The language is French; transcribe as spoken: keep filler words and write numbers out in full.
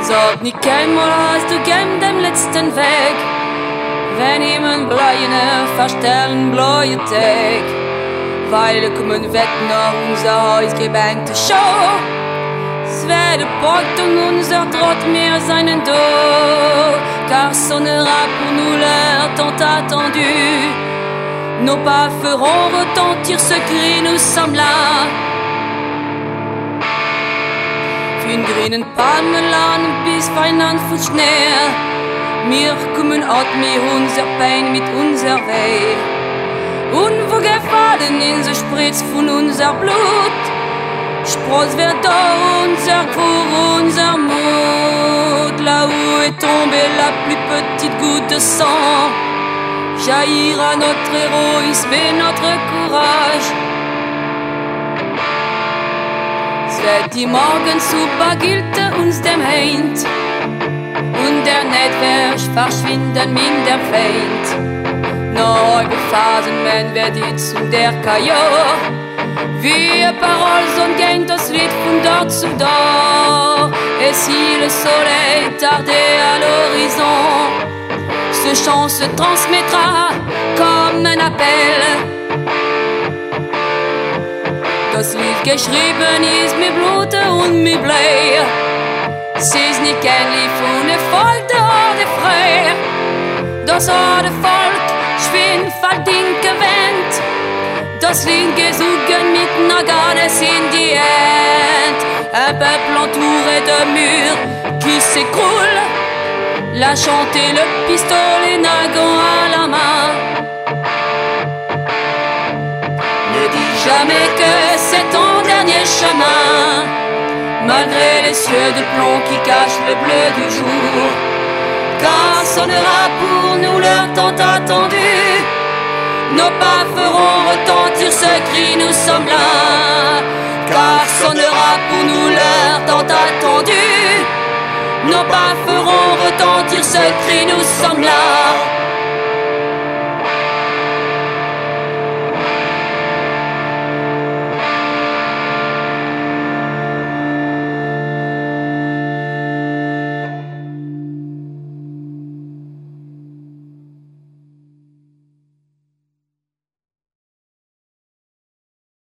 Sag nicht keinmal hast du gern dem letzten Weg, wenn jemand bleiene verstellen bläue Tag, weil wir kommen weg nach unser Haus gebänkte Show. Es werde Port und unser Trott mehr seinen dos, car sonnera pour nous l'heure tant attendue. Nos pas feront retentir ce cri, nous sommes là. Für grünen Palmenland bis Feinland von Schnee. Wir kommen out mit unser Pein, mit unser Weh. Und wo gefallen in so Spritz von unser Blut, Spross wird da unser Cour, unser Mut. Là où est tombée la plus petite goutte de sang, jaillira notre héroïsme et notre courage. Wird die Morgen zu Bagilte uns dem Heint und der Netwärsch verschwinden in der Feind. Neue Phasen, wenn wir die zu der Kajor, wie Paroles und gehen das Lied von dort zu dort. Et si le soleil tardait à l'horizon, ce chant se transmettra comme un appel. Das Lied geschrieben ist mit Blut und mit Blei. Es ist nicht kein Lied von der Folter oder frei. Das hat Volk schwingt verdient gewähnt. Das Lied gesungen mit Naganes in die Hand. Un peuple entouré de murs qui s'écroule, la chanter le pistolet nagan à la main. Ne dis jamais que c'est ton dernier chemin, malgré les cieux de plomb qui cachent le bleu du jour. Car sonnera pour nous l'heure tant attendue, nos pas feront retentir ce cri, nous sommes là. Car sonnera pour nous l'heure tant attendue, nos pas feront retentir ce cri, nous sommes là.